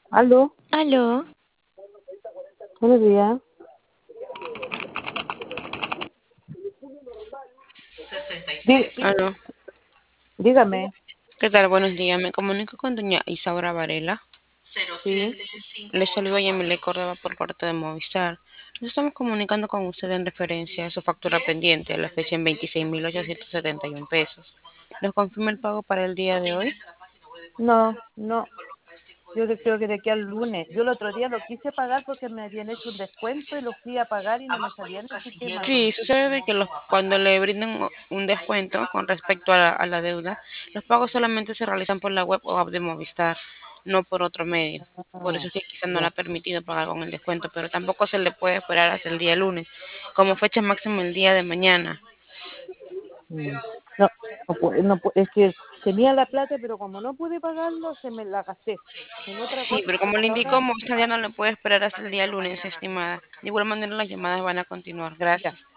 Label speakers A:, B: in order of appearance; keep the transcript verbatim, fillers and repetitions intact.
A: Aló,
B: Aló,
A: buenos días. Dí-
B: aló.
A: dígame,
B: ¿Qué tal? Buenos días. Me comunico con doña Isaura Varela.
A: sí.
B: Le saludo a Yamile Córdoba por parte de Movistar. Nos estamos comunicando con usted en referencia a su factura pendiente, a la fecha en veintiséis mil ochocientos setenta y uno pesos. ¿Nos confirma el pago para el día de hoy?
A: No, no, yo de- creo que de aquí al lunes. Yo el otro día lo quise pagar porque me habían hecho un descuento y lo fui a pagar y no me salía en el sistema.
B: Sí, sucede de que los, cuando le brindan un descuento con respecto a la, a la deuda, los pagos solamente se realizan por la web o app de Movistar, no por otro medio. Por
A: Ah,
B: eso es que quizás no le
A: ya.
B: ha permitido pagar con el descuento, pero tampoco se le puede esperar hasta el día lunes, como fecha máxima el día de mañana.
A: Mm. No, no, pu- no pu- es que tenía la plata, pero como no pude pagarlo, se me la gasté en otra
B: Sí,
A: cosa.
B: pero como le
A: Y
B: indicó,
A: ahora,
B: Movistar ya no le puede esperar hasta el día lunes, estimada. De igual manera, las llamadas van a continuar.
A: ya.
B: Gracias.